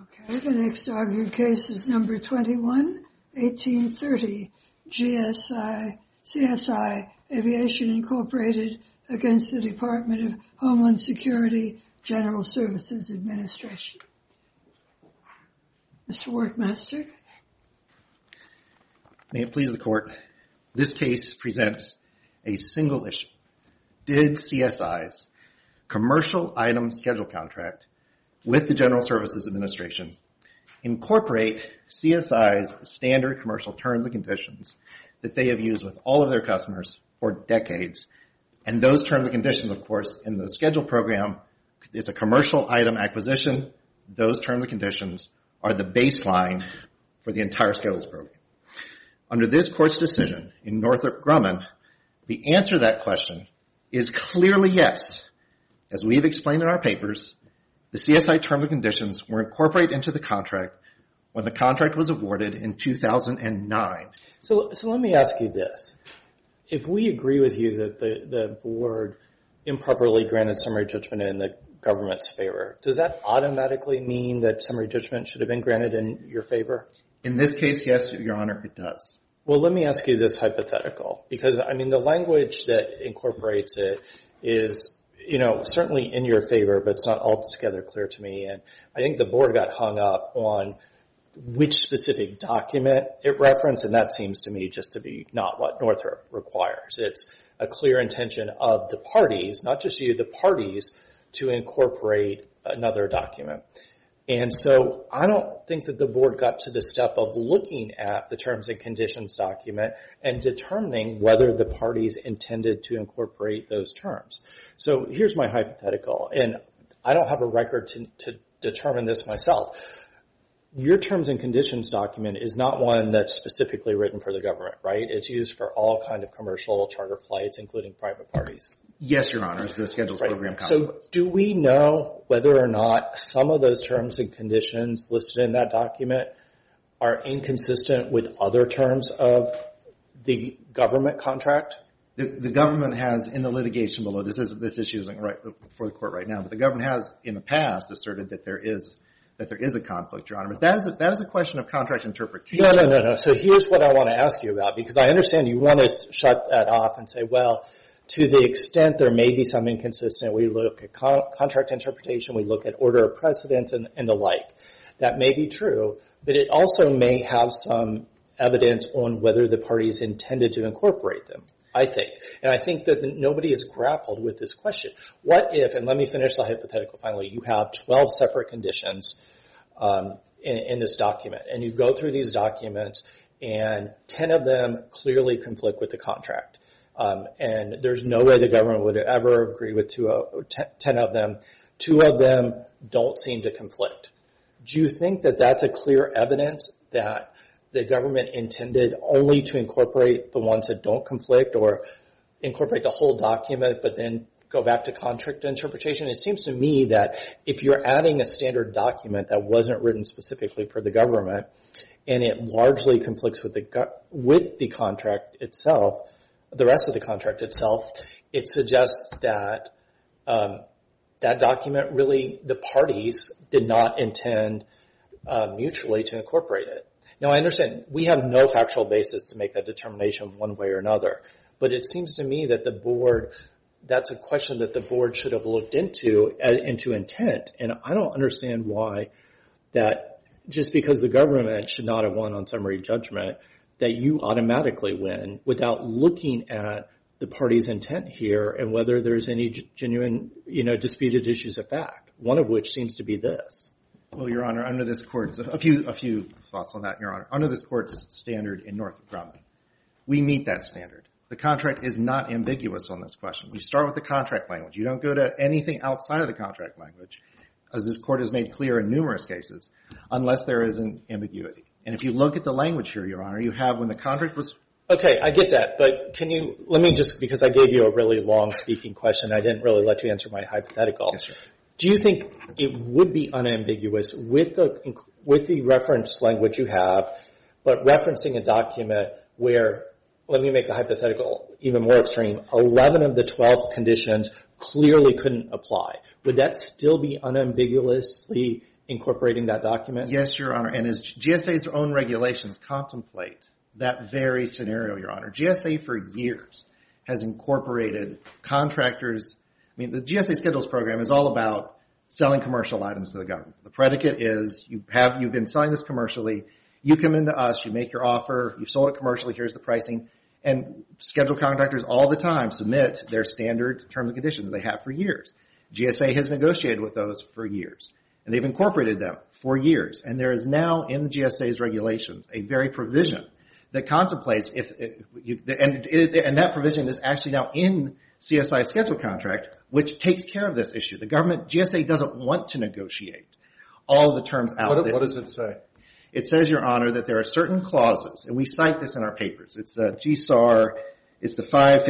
Okay, the next argued case is number 21-1830, CSI Aviation Incorporated against the Department of Homeland Security General Services Administration. Mr. Workmaster. May it please the Court, this case presents a single issue. Did CSI's commercial item schedule contract with the General Services Administration incorporate CSI's standard commercial terms and conditions that they have used with all of their customers for decades? And those terms and conditions, of course, in the schedule program, it's a commercial item acquisition. Those terms and conditions are the baseline for the entire schedules program. Under this Court's decision in Northrop Grumman, the answer to that question is clearly yes. As we've explained in our papers, the CSI terms and conditions were incorporated into the contract when the contract was awarded in 2009. So let me ask you this. If we agree with you that the board improperly granted summary judgment in the government's favor, does that automatically mean that summary judgment should have been granted in your favor? In this case, yes, Your Honor, it does. Well, let me ask you this hypothetical, because, I mean, the language that incorporates it is, certainly in your favor, but it's not altogether clear to me. And I think the board got hung up on which specific document it referenced, and that seems to me just to be not what Northrop requires. It's a clear intention of the parties, not just you, the parties, to incorporate another document. And so I don't think that the board got to the step of looking at the terms and conditions document and determining whether the parties intended to incorporate those terms. So here's my hypothetical, and I don't have a record to determine this myself. Your terms and conditions document is not one that's specifically written for the government, right? It's used for all kind of commercial charter flights, including private parties. Yes, Your Honor, the schedules program. So do we know whether or not some of those terms and conditions listed in that document are inconsistent with other terms of the government contract? The government has, in the litigation below, this issue isn't right before the court right now, but the government has in the past asserted that there is a conflict, Your Honor. But that is a question of contract interpretation. No. So here's what I want to ask you about, because I understand you want to shut that off and say, well, to the extent there may be some inconsistent, we look at contract interpretation, we look at order of precedence and the like. That may be true, but it also may have some evidence on whether the parties intended to incorporate them, I think. And I think that nobody has grappled with this question. What if, and let me finish the hypothetical finally, you have 12 separate conditions in this document, and you go through these documents and 10 of them clearly conflict with the contract. And there's no way the government would ever agree with 10 of them. 2 of them don't seem to conflict. Do you think that that's a clear evidence that the government intended only to incorporate the ones that don't conflict, or incorporate the whole document but then go back to contract interpretation? It seems to me that if you're adding a standard document that wasn't written specifically for the government and it largely conflicts with the contract itself, the rest of the contract itself, it suggests that that document really, the parties did not intend mutually to incorporate it. Now, I understand we have no factual basis to make that determination one way or another, but it seems to me that the board, that's a question that the board should have looked into intent, and I don't understand why that just because the government should not have won on summary judgment, that you automatically win without looking at the party's intent here and whether there's any genuine, disputed issues of fact, one of which seems to be this. Well, Your Honor, under this court's, a few thoughts on that, Your Honor. Under this court's standard in Northrop Grumman, we meet that standard. The contract is not ambiguous on this question. We start with the contract language. You don't go to anything outside of the contract language, as this court has made clear in numerous cases, unless there is an ambiguity. And if you look at the language here, Your Honor, you have when the contract was... Okay, I get that, but let me just, because I gave you a really long speaking question, I didn't really let you answer my hypothetical. Yes, sir. Do you think it would be unambiguous with the reference language you have, but referencing a document where, let me make the hypothetical even more extreme, 11 of the 12 conditions clearly couldn't apply? Would that still be unambiguously incorporating that document? Yes, Your Honor. And as GSA's own regulations contemplate that very scenario, Your Honor, GSA for years has incorporated contractors. I mean, the GSA Schedules program is all about selling commercial items to the government. The predicate is you've been selling this commercially. You come into us, you make your offer, you've sold it commercially, here's the pricing. And schedule contractors all the time submit their standard terms and conditions they have for years. GSA has negotiated with those for years. And they've incorporated them for years. And there is now in the GSA's regulations a very provision that contemplates and that provision is actually now in CSI schedule contract, which takes care of this issue. The government, GSA doesn't want to negotiate all of the terms out there. What does it say? It says, Your Honor, that there are certain clauses, and we cite this in our papers. It's GSAR, it's the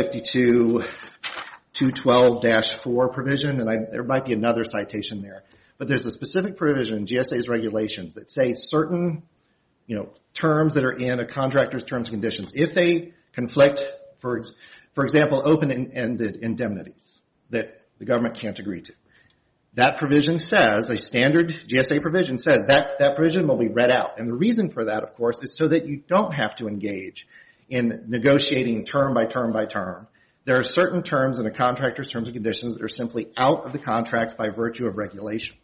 552.212-4 provision, and there might be another citation there. But there's a specific provision in GSA's regulations that say certain, terms that are in a contractor's terms and conditions, if they conflict, for example, open-ended indemnities that the government can't agree to. That provision says, a standard GSA provision says that provision will be read out. And the reason for that, of course, is so that you don't have to engage in negotiating term by term by term. There are certain terms in a contractor's terms and conditions that are simply out of the contract by virtue of regulation.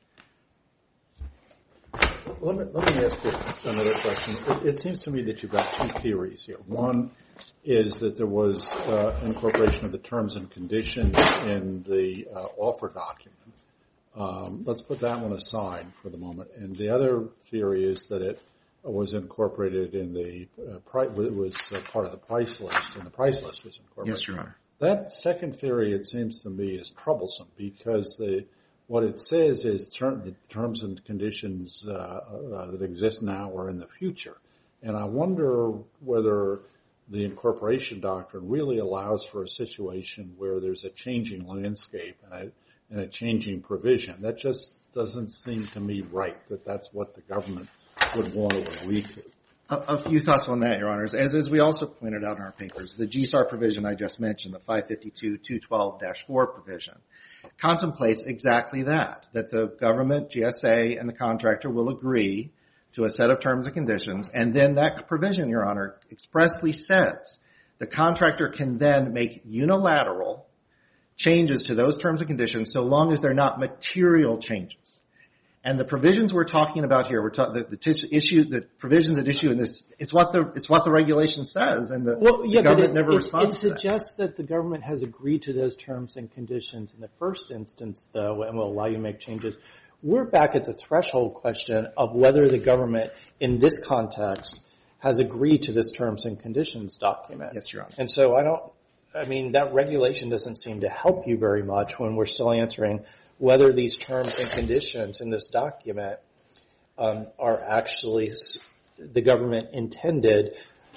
Let me ask you another question. It seems to me that you've got two theories here. One is that there was incorporation of the terms and conditions in the offer document. Let's put that one aside for the moment. And the other theory is that it was incorporated in it was part of the price list, and the price list was incorporated. Yes, Your Honor. That second theory, it seems to me, is troublesome because what it says is the terms and conditions that exist now or in the future. And I wonder whether the incorporation doctrine really allows for a situation where there's a changing landscape and a changing provision. That just doesn't seem to me right, that's what the government would want to agree to. A few thoughts on that, Your Honors. As we also pointed out in our papers, the GSAR provision I just mentioned, the 552.212-4 provision, contemplates exactly that the government, GSA, and the contractor will agree to a set of terms and conditions, and then that provision, Your Honor, expressly says the contractor can then make unilateral changes to those terms and conditions so long as they're not material changes. And the provisions we're talking about here, the provisions at issue in this, it's what the regulation says, and the government never responds to that. It suggests that the government has agreed to those terms and conditions in the first instance, though, and will allow you to make changes. We're back at the threshold question of whether the government, in this context, has agreed to this terms and conditions document. Yes, Your Honor. And so that regulation doesn't seem to help you very much when we're still answering whether these terms and conditions in this document are actually the government intended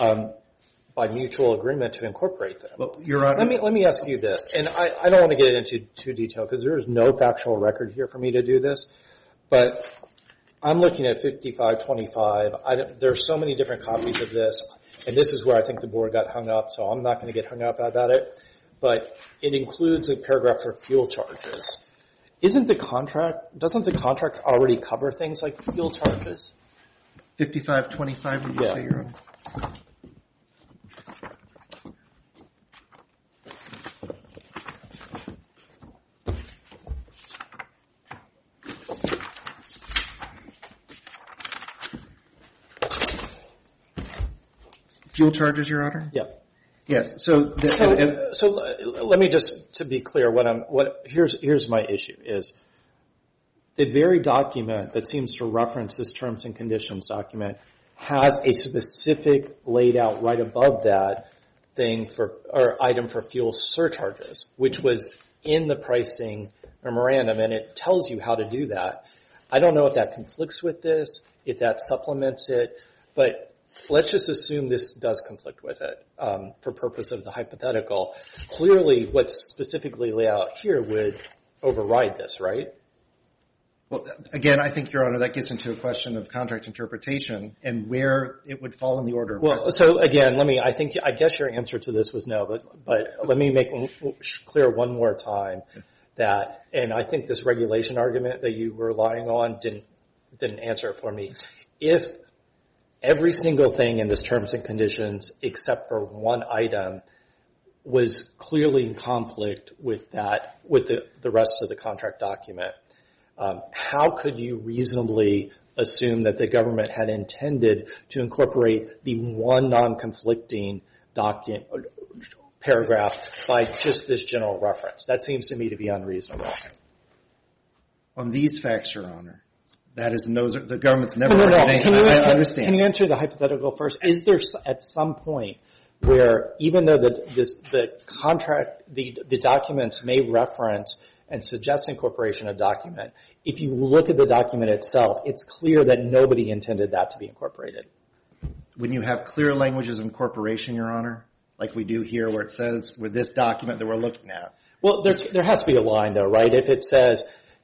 by mutual agreement to incorporate them. Well, Your Honor, let me ask you this, and I don't want to get into too detail because there is no factual record here for me to do this, but I'm looking at 5525. There's so many different copies of this, and this is where I think the board got hung up, so I'm not going to get hung up about it, but it includes a paragraph for fuel charges. Doesn't the contract already cover things like fuel charges? 5525, would you say, Your Honor? Fuel charges, Your Honor? Yeah. Yes. So let me just, to be clear, here's my issue is the very document that seems to reference this terms and conditions document has a specific laid out right above that item for fuel surcharges, which was in the pricing memorandum, and it tells you how to do that. I don't know if that conflicts with this, if that supplements it, but let's just assume this does conflict with it for purpose of the hypothetical. Clearly, what's specifically laid out here would override this, right? Well, again, I think, Your Honor, that gets into a question of contract interpretation and where it would fall in the order of precedence. So again, I guess your answer to this was no, but let me make clear one more time that, and I think this regulation argument that you were relying on didn't answer it for me. If every single thing in this terms and conditions except for one item was clearly in conflict with the rest of the contract document, how could you reasonably assume that the government had intended to incorporate the one non-conflicting document paragraph by just this general reference? That seems to me to be unreasonable. On these facts, Your Honor, the government's never... No. I understand. Can you answer the hypothetical first? Is there at some point where even though the contract, the documents may reference and suggest incorporation of document, if you look at the document itself, it's clear that nobody intended that to be incorporated? When you have clear languages of incorporation, Your Honor, like we do here where it says with this document that we're looking at. Well, there has to be a line though, right? If it says,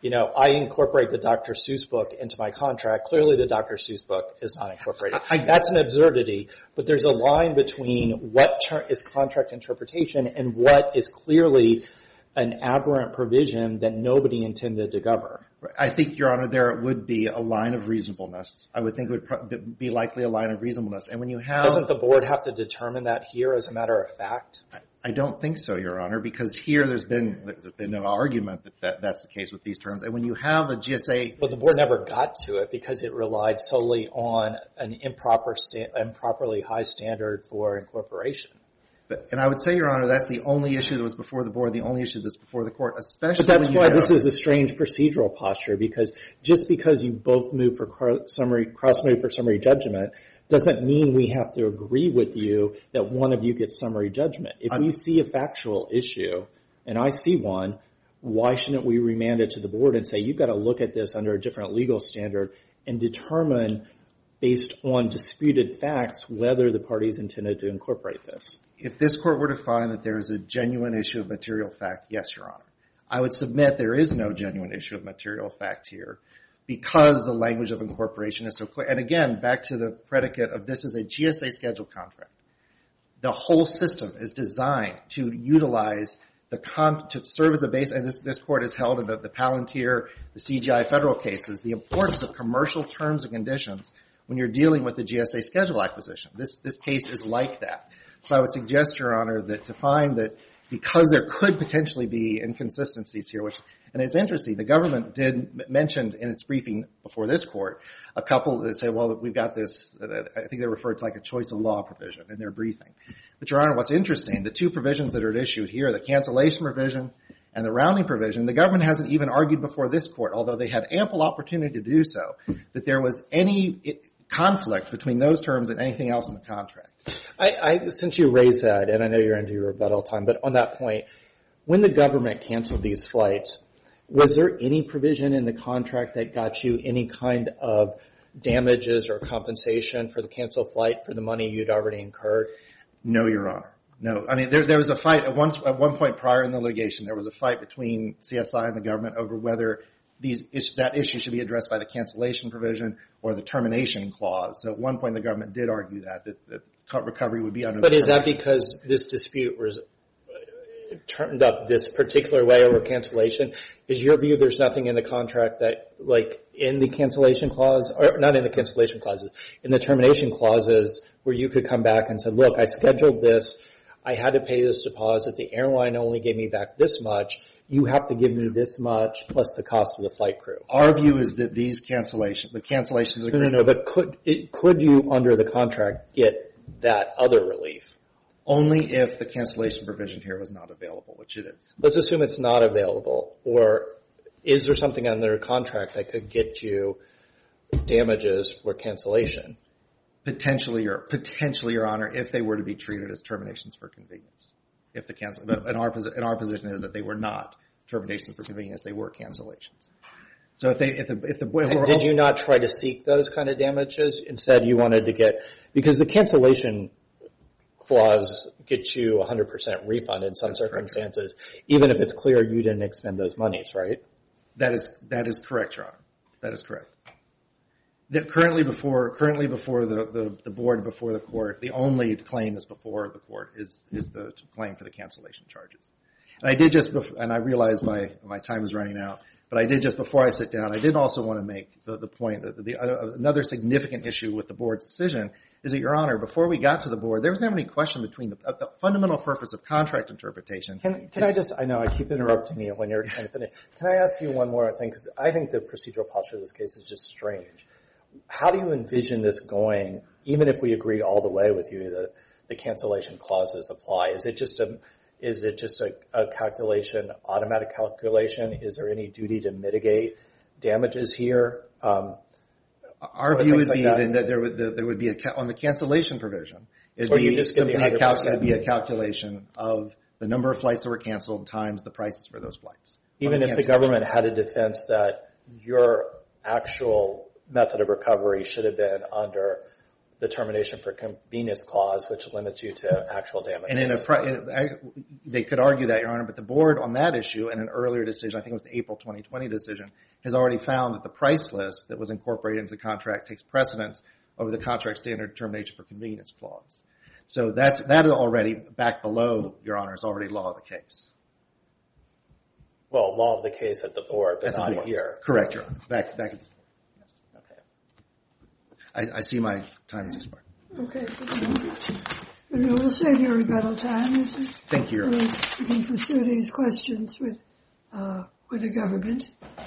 I incorporate the Dr. Seuss book into my contract, clearly the Dr. Seuss book is not incorporated. That's an absurdity, but there's a line between what is contract interpretation and what is clearly an aberrant provision that nobody intended to govern. I think, Your Honor, there would be a line of reasonableness. I would think it would be likely a line of reasonableness. And when you have... Doesn't the board have to determine that here as a matter of fact? I don't think so, Your Honor, because here there's been no argument that that's the case with these terms. And when you have a GSA... Well, the board never got to it because it relied solely on an improperly high standard for incorporation. And I would say, Your Honor, that's the only issue that was before the board, the only issue that's before the court, especially... But that's why this is a strange procedural posture, because just because you both move for cross-move for summary judgment doesn't mean we have to agree with you that one of you gets summary judgment. If we see a factual issue, and I see one, why shouldn't we remand it to the board and say, you've got to look at this under a different legal standard and determine, based on disputed facts, whether the parties intended to incorporate this? If this court were to find that there is a genuine issue of material fact, yes, Your Honor. I would submit there is no genuine issue of material fact here because the language of incorporation is so clear. And again, back to the predicate of this is a GSA schedule contract. The whole system is designed to utilize to serve as a base, and this court has held in the Palantir, the CGI federal cases, the importance of commercial terms and conditions when you're dealing with the GSA schedule acquisition. This case is like that. So I would suggest, Your Honor, that to find that because there could potentially be inconsistencies here, and it's interesting, the government did mention in its briefing before this court a couple that say, well, we've got this, I think they referred to like a choice of law provision in their briefing. But, Your Honor, what's interesting, the two provisions that are at issue here, the cancellation provision and the rounding provision, the government hasn't even argued before this court, although they had ample opportunity to do so, that there was any conflict between those terms and anything else in the contract. Since you raised that, and I know you're into your rebuttal time, but on that point, when the government canceled these flights, was there any provision in the contract that got you any kind of damages or compensation for the canceled flight for the money you'd already incurred? No, Your Honor. No. I mean, there was a fight at one point prior in the litigation. There was a fight between CSI and the government over whether that issue should be addressed by the cancellation provision or the termination clause. So at one point the government did argue that recovery would be under. But is that because this dispute was turned up this particular way over cancellation? Is your view there's nothing in the contract that, like in the cancellation clause, or not in the cancellation clauses, in the termination clauses where you could come back and say, look, I scheduled this, I had to pay this deposit, the airline only gave me back this much, you have to give me this much plus the cost of the flight crew. Our view is that the cancellations are... No, but could you under the contract get that other relief? Only if the cancellation provision here was not available, which it is. Let's assume it's not available. Or is there something under a contract that could get you damages for cancellation? Potentially, Your Honor, if they were to be treated as terminations for convenience. If the in our position is that they were not terminations for convenience, they were cancellations. So if the did you not try to seek those kind of damages? Instead, you wanted to get, because the cancellation clause gets you 100% refund in some circumstances, even if it's clear you didn't expend those monies, right? That is correct, Your Honor. That is correct. Currently before the board, before the court, the only claim that's before the court is the claim for the cancellation charges. And I did and I realize my time is running out. But I did, just before I sit down, I did also want to make the point that another significant issue with the board's decision is that, Your Honor, before we got to the board, there was never any question between the fundamental purpose of contract interpretation. Can I just, I know I keep interrupting you when you're trying to finish. Can I ask you one more thing? Because I think the procedural posture of this case is just strange. How do you envision this going, even if we agree all the way with you that the cancellation clauses apply? Is it just a calculation, automatic calculation? Is there any duty to mitigate damages here? Our view would be that there would be on the cancellation provision. It would be a calculation of the number of flights that were canceled times the prices for those flights. Even if the government had a defense that your actual method of recovery should have been under the termination for convenience clause, which limits you to actual damages. And they could argue that, Your Honor, but the board on that issue in an earlier decision, I think it was the April 2020 decision, has already found that the price list that was incorporated into the contract takes precedence over the contract standard termination for convenience clause. So that already, back below, Your Honor, is already law of the case. Well, law of the case at the board, but not here. Correct, Your Honor. Back at the board. Yes. Okay. I see my time has expired. Okay. We'll save your rebuttal time. Thank you, Your Honor. We can pursue these questions with the government.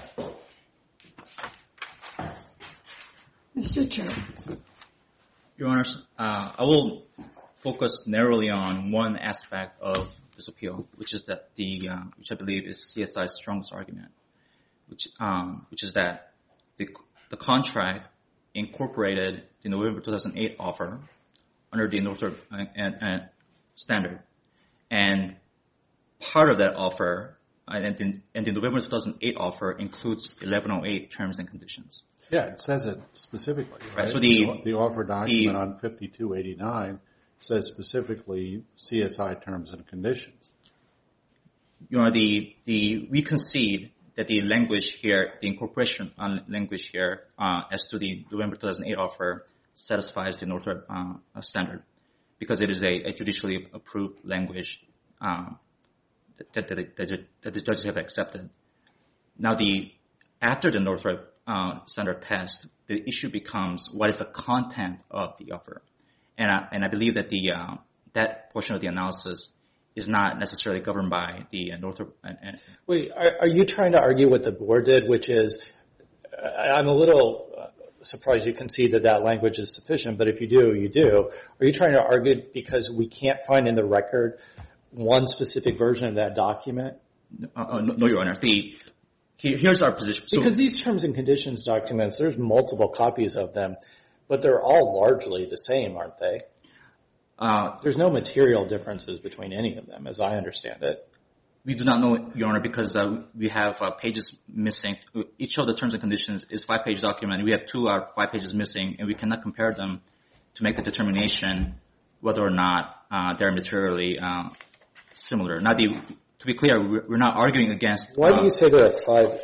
Mr. Chair. Your Honors, I will focus narrowly on one aspect of this appeal, which is that which I believe is CSI's strongest argument, which is that the contract incorporated the November 2008 offer under the Northrop standard, and part of that offer and the November 2008 offer includes 1108 terms and conditions. Yeah, it says it specifically. Right? So the offer document on 5289 says specifically CSI terms and conditions. You know, we concede that the language here, the incorporation language here, as to the November 2008 offer, satisfies the Northrop standard because it is a judicially approved language that the judges have accepted. Now, after the Northrop standard test, the issue becomes what is the content of the offer, and I believe that that portion of the analysis is not necessarily governed by the Northrop. Wait, are you trying to argue what the board did, which is, I'm a little surprised you concede that language is sufficient, but if you do, you do. Are you trying to argue because we can't find in the record one specific version of that document? No, Your Honor. Here's our position. Because these terms and conditions documents, there's multiple copies of them, but they're all largely the same, aren't they? There's no material differences between any of them, as I understand it. We do not know, Your Honor, because we have pages missing. Each of the terms and conditions is 5-page document. We have 2 out of 5 pages missing, and we cannot compare them to make the determination whether or not they're materially similar. Now, to be clear, we're not arguing against. Why do you say there are 5?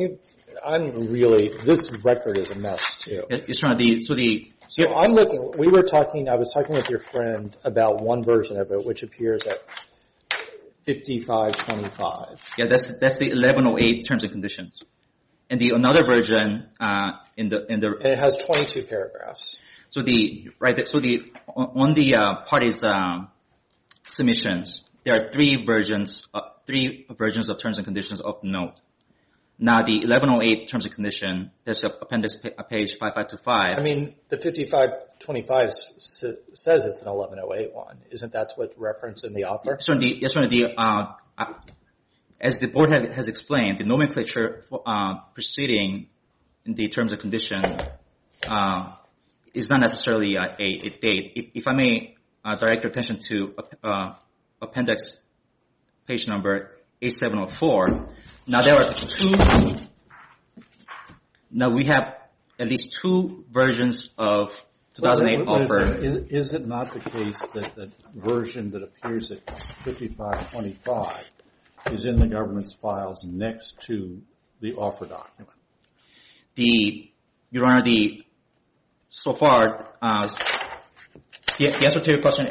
This record is a mess too. It's from I was talking with your friend about one version of it, which appears at 5525. Yeah, that's the 1108 terms and conditions. And another version and it has 22 paragraphs. So on the parties' submissions, there are 3 versions of terms and conditions of note. Now, the 1108 terms and condition, there's appendix page 5525. I mean, the 5525 says it's an 1108 one. Isn't that what's referenced in the offer? As the board has explained, the nomenclature preceding the terms and condition is not necessarily a date. If I may direct your attention to appendix page number 8704. Now we have at least 2 versions of 2008 offer. Is it not the case that the version that appears at 5525 is in the government's files next to the offer document? Your Honor, so far, the answer to your question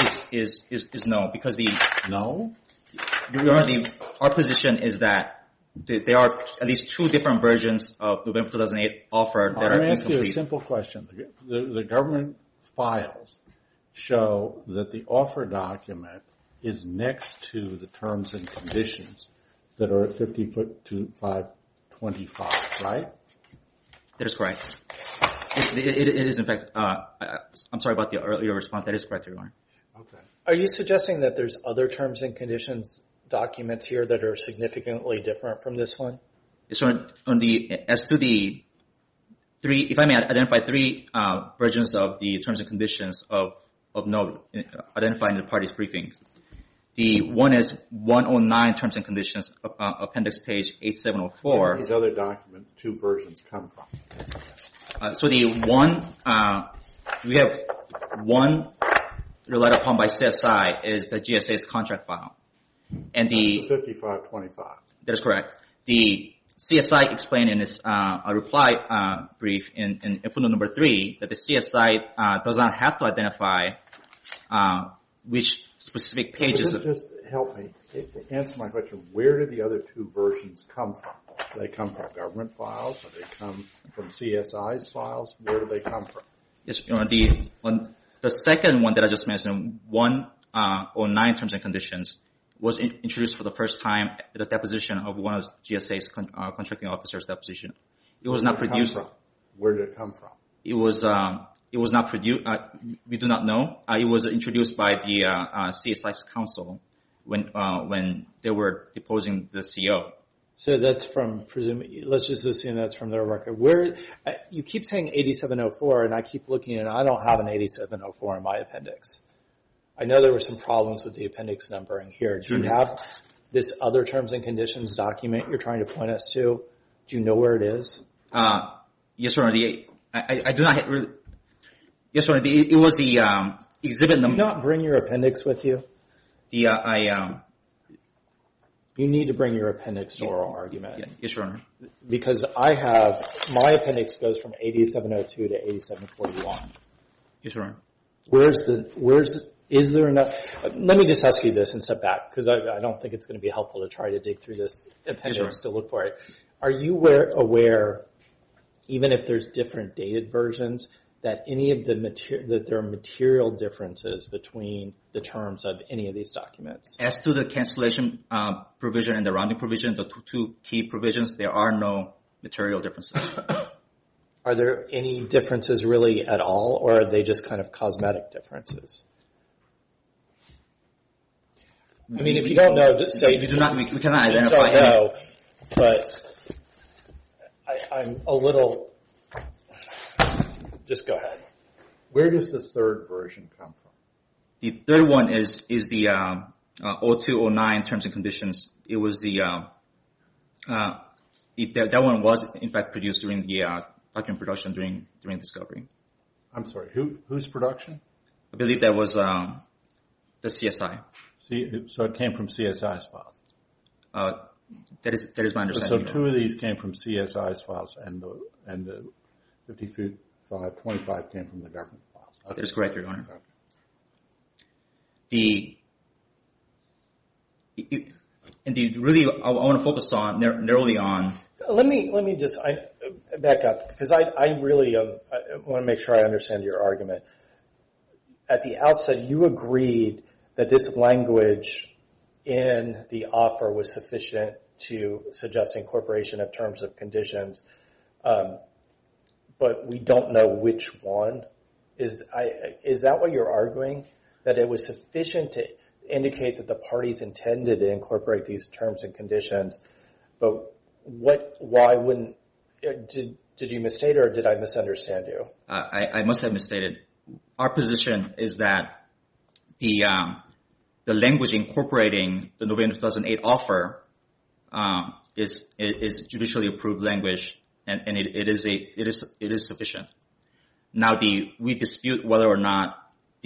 is no, because No? Your Honor, our position is that there are at least two different versions of November 2008 offer that Let are me ask you a incomplete. simple question. The government files show that the offer document is next to the terms and conditions that are at 5525, right? That is correct. It is, in fact, I'm sorry about the earlier response. That is correct, Your Honor. Okay. Are you suggesting that there's other terms and conditions documents here that are significantly different from this one? So as to the three, if I may identify three versions of the terms and conditions of note identified in the parties' briefings. The one is 109 terms and conditions, appendix page 8704. These other documents, two versions come from. So the one, we have one relied upon by CSI is the GSA's contract file. And the 5525. That is correct. The CSI explained in its reply brief in footnote number 3 that the CSI does not have to identify which specific pages. Just help me answer my question. Where did the other two versions come from? Do they come from government files? Do they come from CSI's files? Where do they come from? Yes, the second one that I just mentioned, 109 terms and conditions, was introduced for the first time at the deposition of one of GSA's contracting officers' deposition. It was not produced. Where did it come from? It was not produced. We do not know. It was introduced by the CSI's counsel when they were deposing the CO. So that's from, let's just assume that's from their record. Where you keep saying 8704, and I keep looking, and I don't have an 8704 in my appendix. I know there were some problems with the appendix numbering here. Do you have this other terms and conditions document you're trying to point us to? Do you know where it is? Yes, Your Honor. I do not. Yes, Your Honor. It was the exhibit number. Do you not bring your appendix with you? You need to bring your appendix to oral argument. Yeah, yes, Your Honor. Because my appendix goes from 8702 to 8741. Yes, Your Honor. Is there enough? Let me just ask you this and step back, because I don't think it's going to be helpful to try to dig through this appendix to look for it. Are you aware, even if there's different dated versions, that any of that there are material differences between the terms of any of these documents? As to the cancellation provision and the rounding provision, the two key provisions, there are no material differences. Are there any differences really at all, or are they just kind of cosmetic differences? I mean, if you don't know, just say we cannot identify. I don't know, but I'm a little. Just go ahead. Where does the third version come from? The third one is the 0209 terms and conditions. It was that one was in fact produced during the document production during discovery. I'm sorry. Whose production? I believe that was the CSI. So it came from CSI's files. That is my understanding. So two of these came from CSI's files, and the 5525 came from the government files. Okay. That is correct, Your Honor. Okay. Really, I want to focus on narrowly on. Let me just back up, because I really want to make sure I understand your argument. At the outset, you agreed that this language in the offer was sufficient to suggest incorporation of terms of conditions, but we don't know which one. Is that what you're arguing? That it was sufficient to indicate that the parties intended to incorporate these terms and conditions, but why wouldn't, did you misstate or did I misunderstand you? I must have misstated. Our position is that the language incorporating the November 2008 offer is judicially approved language, and it is sufficient. Now we dispute whether or not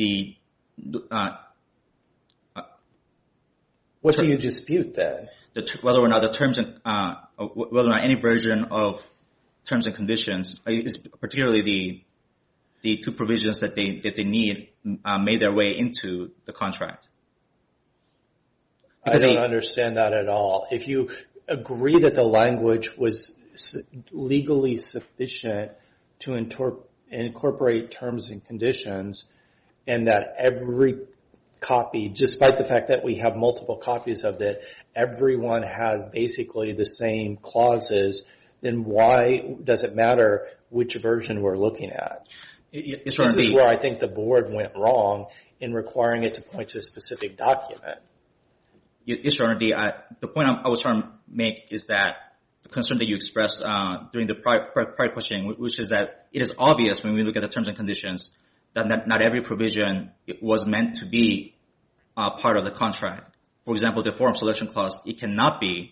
what do you dispute then? Whether or not the terms and whether or not any version of terms and conditions, particularly the two provisions that they need, made their way into the contract. Because I don't understand that at all. If you agree that the language was legally sufficient to incorporate terms and conditions, and that every copy, despite the fact that we have multiple copies of it, everyone has basically the same clauses, then why does it matter which version we're looking at? This is where I think the board went wrong in requiring it to point to a specific document. Yes, Your Honor. The point I was trying to make is that the concern that you expressed during the prior questioning, which is that it is obvious when we look at the terms and conditions that not every provision was meant to be part of the contract. For example, the forum selection clause, it cannot be.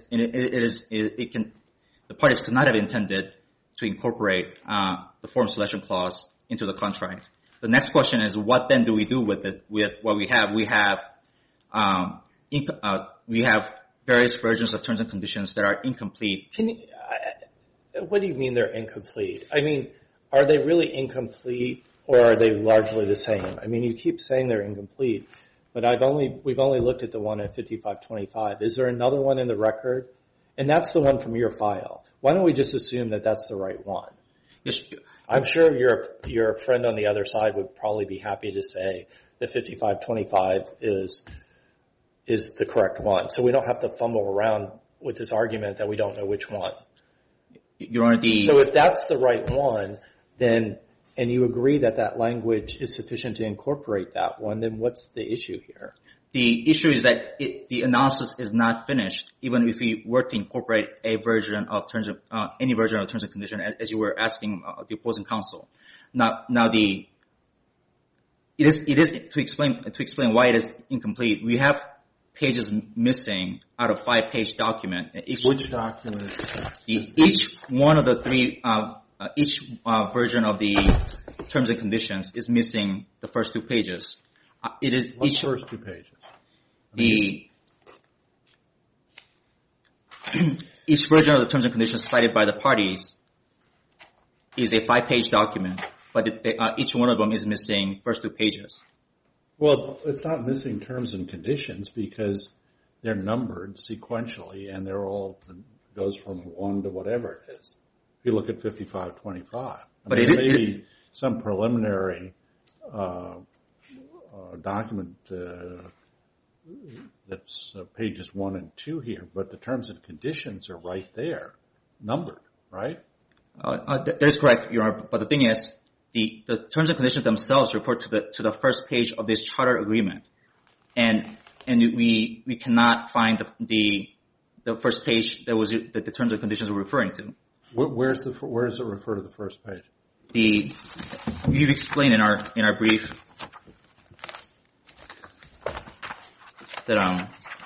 The parties could not have intended to incorporate the forum selection clause into the contract. The next question is, what then do we do with it? With what we have, we have various versions of terms and conditions that are incomplete. What do you mean they're incomplete? I mean, are they really incomplete, or are they largely the same? I mean, you keep saying they're incomplete, but we've only looked at the one at 5525. Is there another one in the record? And that's the one from your file. Why don't we just assume that that's the right one? Yes. I'm sure your friend on the other side would probably be happy to say that 5525 is the correct one. So we don't have to fumble around with this argument that we don't know which one. Your Honor, So if that's the right one, then, and you agree that that language is sufficient to incorporate that one, then what's the issue here? The issue is that the analysis is not finished, even if we were to incorporate any version of terms and conditions, as you were asking the opposing counsel. Now it is to explain why it is incomplete. We have pages missing out of 5-page document. Which document? Each one of the three, each version of the terms and conditions is missing the first 2 pages. What first 2 pages? Each version of the terms and conditions cited by the parties is a 5-page document, but each one of them is missing first 2 pages. Well, it's not missing terms and conditions because they're numbered sequentially, and they're all goes from 1 to whatever it is. If you look at 5525, there may be some preliminary document that's pages 1 and 2 here, but the terms and conditions are right there, numbered, right? That is correct, Your Honor. But the thing is, the terms and conditions themselves refer to the first page of this charter agreement, and we cannot find the first page that the terms and conditions were referring to. Where does it refer to the first page? We've explained in our brief that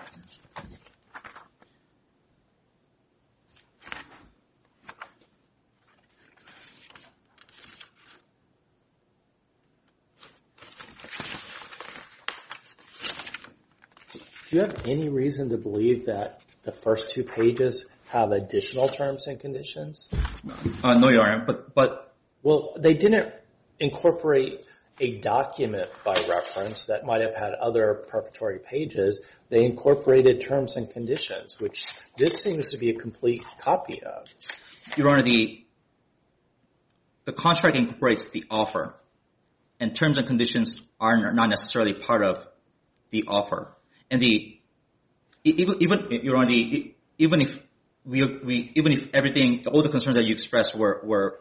Do you have any reason to believe that the first 2 pages have additional terms and conditions? No, Your Honor, but well, they didn't incorporate a document by reference that might have had other prefatory pages. They incorporated terms and conditions, which this seems to be a complete copy of. Your Honor, the contract incorporates the offer, and terms and conditions are not necessarily part of the offer. And even Your Honor, even if everything, all the concerns that you expressed were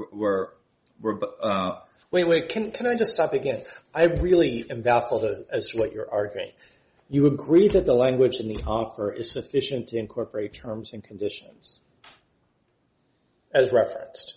Wait, can I just stop again? I really am baffled as to what you're arguing. You agree that the language in the offer is sufficient to incorporate terms and conditions as referenced.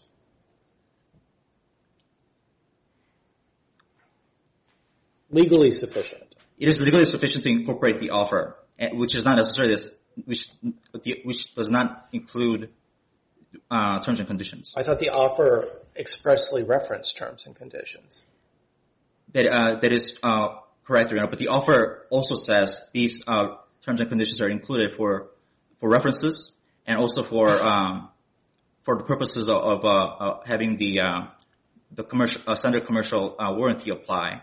Legally sufficient. It is legally sufficient to incorporate the offer, which is not necessarily which does not include terms and conditions. I thought the offer expressly referenced terms and conditions. That is correct, Your Honor, but the offer also says these terms and conditions are included for references and also for the purposes of having the commercial standard commercial warranty apply.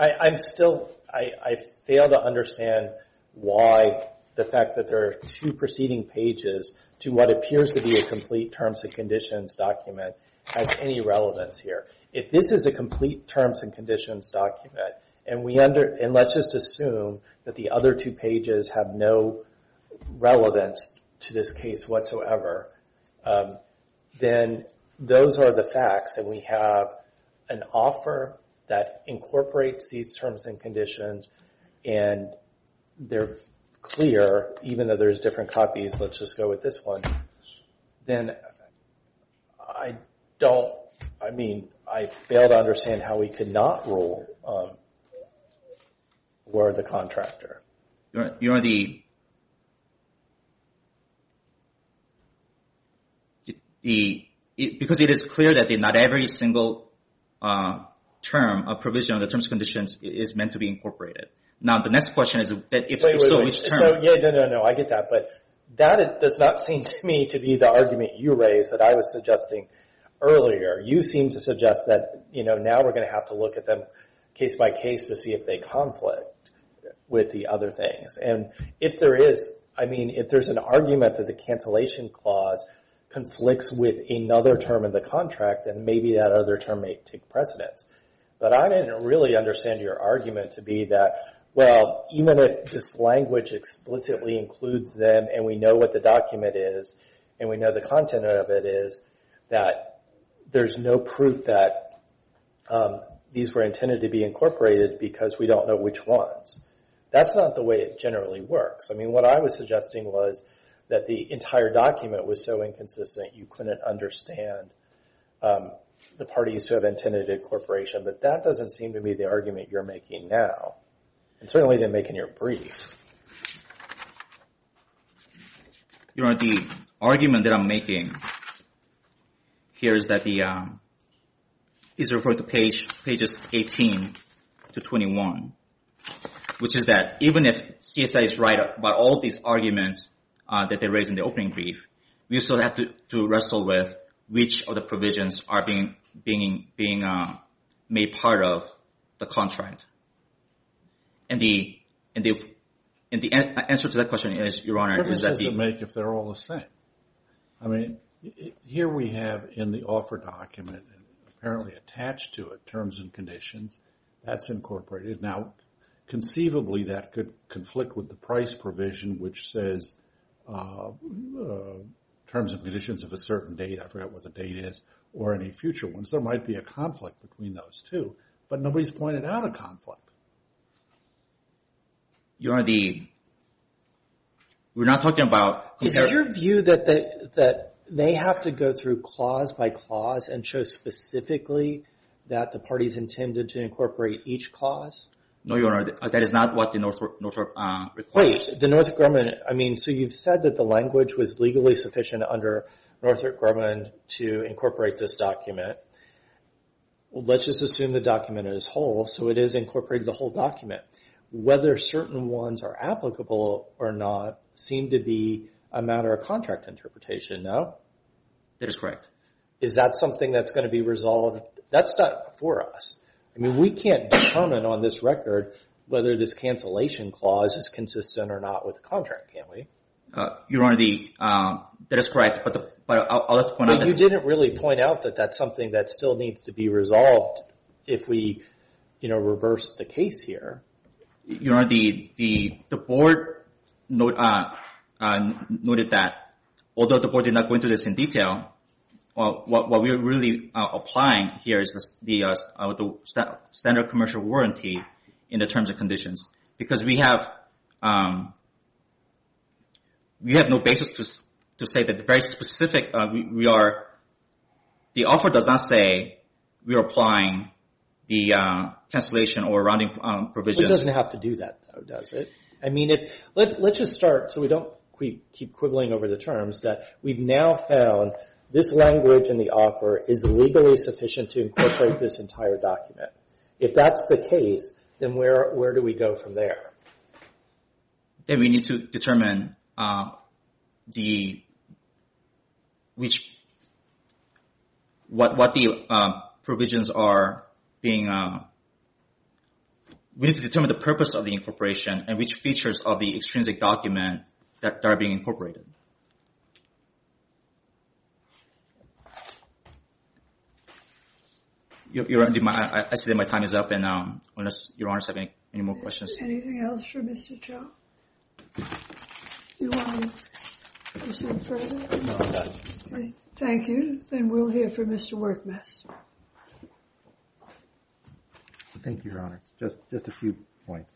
I fail to understand why the fact that there are two preceding pages to what appears to be a complete terms and conditions document has any relevance here. If this is a complete terms and conditions document, and let's just assume that the other two pages have no relevance to this case whatsoever, then those are the facts, and we have an offer that incorporates these terms and conditions, and they're clear, even though there's different copies, let's just go with this one, then I fail to understand how we could not rule for the contractor. You're because it is clear that not every single term, a provision of the terms and conditions is meant to be incorporated. Now, the next question is that if so, which term? So, yeah, no, I get that, but that does not seem to me to be the argument you raised that I was suggesting earlier. You seem to suggest that, now we're going to have to look at them case by case to see if they conflict with the other things. And if there is, if there's an argument that the cancellation clause conflicts with another term in the contract, then maybe that other term may take precedence. But I didn't really understand your argument to be that, well, even if this language explicitly includes them and we know what the document is and we know the content of it is, that there's no proof that these were intended to be incorporated because we don't know which ones. That's not the way it generally works. What I was suggesting was that the entire document was so inconsistent you couldn't understand the parties who have intended incorporation, but that doesn't seem to be the argument you're making now. And certainly didn't make in your brief. The argument that I'm making here is that is referred to pages 18 to 21, which is that even if CSI is right about all these arguments that they raised in the opening brief, we still have to wrestle with which of the provisions are being made part of the contract. And the answer to that question is, Your Honor, is that what difference does it make if they're all the same? Here we have in the offer document, apparently attached to it, terms and conditions. That's incorporated. Now, conceivably, that could conflict with the price provision, which says terms and conditions of a certain date. I forgot what the date is, or any future ones. There might be a conflict between those two, but nobody's pointed out a conflict. Your Honor, we're not talking about... Is it your view that they have to go through clause by clause and show specifically that the parties intended to incorporate each clause? No, Your Honor, that is not what the Northrop requires. Wait, the Northrop Grumman, so you've said that the language was legally sufficient under Northrop Grumman to incorporate this document. Well, let's just assume the document is whole, so it is incorporated the whole document. Whether certain ones are applicable or not seem to be a matter of contract interpretation, no? That is correct. Is that something that's going to be resolved? That's not for us. We can't determine on this record whether this cancellation clause is consistent or not with the contract, can we? Your Honor, that is correct, but I'll have to point out that... You didn't really point out that that's something that still needs to be resolved if we, reverse the case here. Your Honor, the board noted that although the board did not go into this in detail, what we're really applying here is the standard commercial warranty in the terms and conditions, because we have no basis to say that the very specific the offer does not say we are applying the cancellation or rounding provisions. It doesn't have to do that, though, does it? Let's just start, so we don't keep quibbling over the terms, that we've now found this language in the offer is legally sufficient to incorporate this entire document. If that's the case, then where do we go from there? Then we need to determine what the provisions are being we need to determine the purpose of the incorporation and which features of the extrinsic document that are being incorporated. I see that my time is up, and unless Your Honors have any more questions. Anything else for Mr. Cho? Do you want to proceed further? No, I'm done. Okay. Thank you. Then we'll hear from Mr. Workmess. Thank you, Your Honors. Just a few points.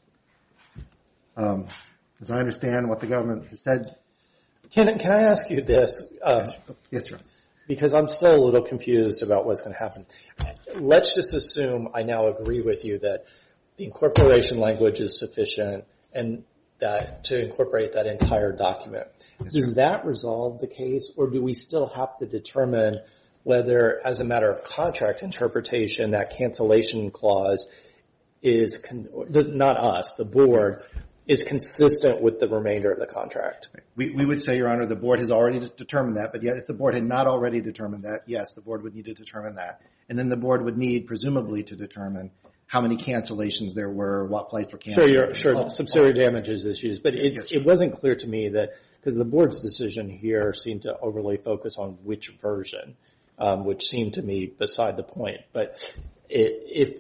As I understand what the government has said. Can I ask you this? Yes, Your Honor. Because I'm still a little confused about what's going to happen. Let's just assume I now agree with you that the incorporation language is sufficient and that to incorporate that entire document. Does that resolve the case, or do we still have to determine whether, as a matter of contract interpretation, that cancellation clause is, not us, the board, is consistent with the remainder of the contract? We would say, Your Honor, the board has already determined that, but yet if the board had not already determined that, yes, the board would need to determine that. And then the board would need, presumably, to determine how many cancellations there were, what flights were canceled. Sure, subsidiary damages issues. But it wasn't clear to me that, because the board's decision here seemed to overly focus on which version, which seemed to me beside the point. But if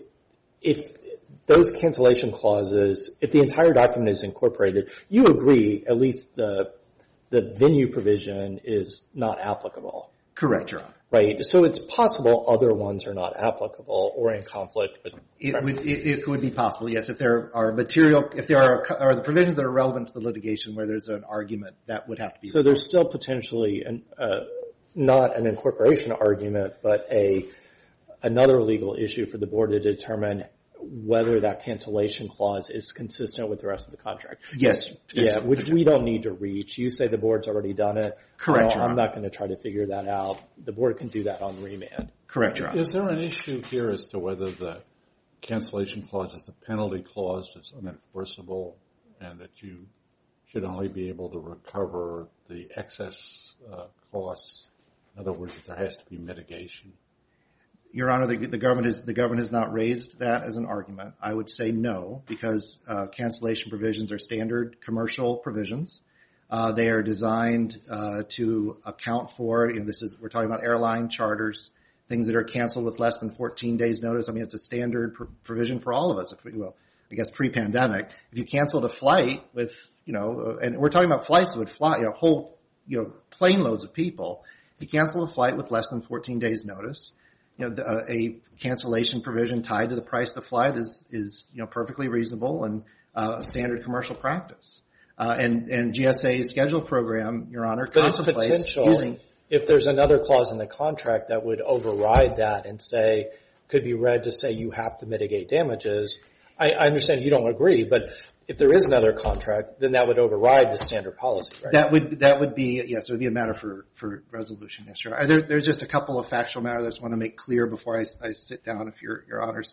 those cancellation clauses, if the entire document is incorporated, you agree at least the venue provision is not applicable. Correct, Your Honor. Right. So it's possible other ones are not applicable or in conflict with. It would be possible, yes. If there are the provisions that are relevant to the litigation where there's an argument, that would have to be. So there's still potentially not an incorporation argument, but another legal issue for the board to determine whether that cancellation clause is consistent with the rest of the contract. Yes. Yeah, which we don't need to reach. You say the board's already done it. Correct, Your Honor. I'm not going to try to figure that out. The board can do that on remand. Correct, Your Honor. Is there an issue here as to whether the cancellation clause is a penalty clause that's unenforceable and that you should only be able to recover the excess costs? In other words, that there has to be mitigation. Your Honor, the government has not raised that as an argument. I would say no, because cancellation provisions are standard commercial provisions. They are designed to account for, we're talking about airline charters, things that are canceled with less than 14 days notice. I mean, it's a standard provision for all of us, I guess pre-pandemic. If you canceled a flight with, and we're talking about flights that would fly, whole, plane loads of people. If you cancel a flight with less than 14 days notice, a cancellation provision tied to the price of the flight is perfectly reasonable and standard commercial practice. And GSA's schedule program, Your Honor, contemplates using. If there's another clause in the contract that would override that and could be read to say you have to mitigate damages, I understand you don't agree, but if there is another contract, then that would override the standard policy, right? That would be, yes, it would be a matter for resolution, yes, Your Honor. There's just a couple of factual matters I just want to make clear before I sit down, if Your Honors.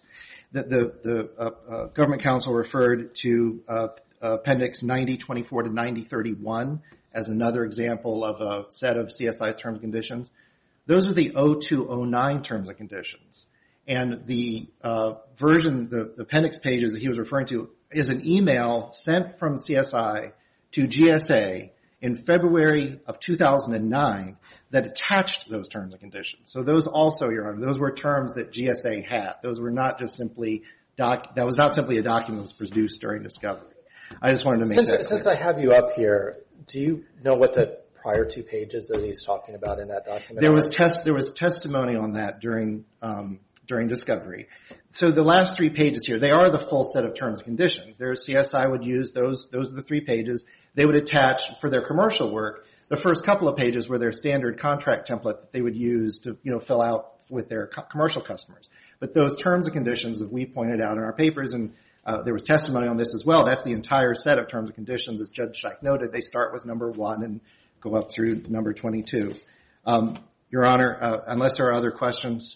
The Government Council referred to Appendix 9024 to 9031 as another example of a set of CSI's terms and conditions. Those are the 0209 terms and conditions. And the version, the appendix pages that he was referring to, is an email sent from CSI to GSA in February of 2009 that attached those terms and conditions. So those also, Your Honor, those were terms that GSA had. Those were not just simply that was not simply a document that was produced during discovery. I just wanted to make that clear. Since I have you up here, do you know what the prior 2 pages that he's talking about in that document? There was testimony on that during discovery. So the last 3 pages here, they are the full set of terms and conditions. CSI would use those are the 3 pages. They would attach, for their commercial work, the first couple of pages were their standard contract template that they would use to, fill out with their commercial customers. But those terms and conditions that we pointed out in our papers, and there was testimony on this as well, that's the entire set of terms and conditions. As Judge Scheich noted, they start with number 1 and go up through number 22. Your Honor, unless there are other questions,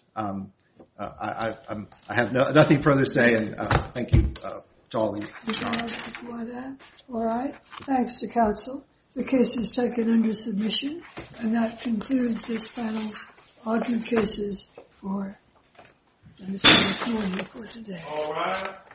I have nothing further to say, and thank you to all of you. All right. Thanks to counsel. The case is taken under submission, and that concludes this panel's argued cases for this morning for today. All right.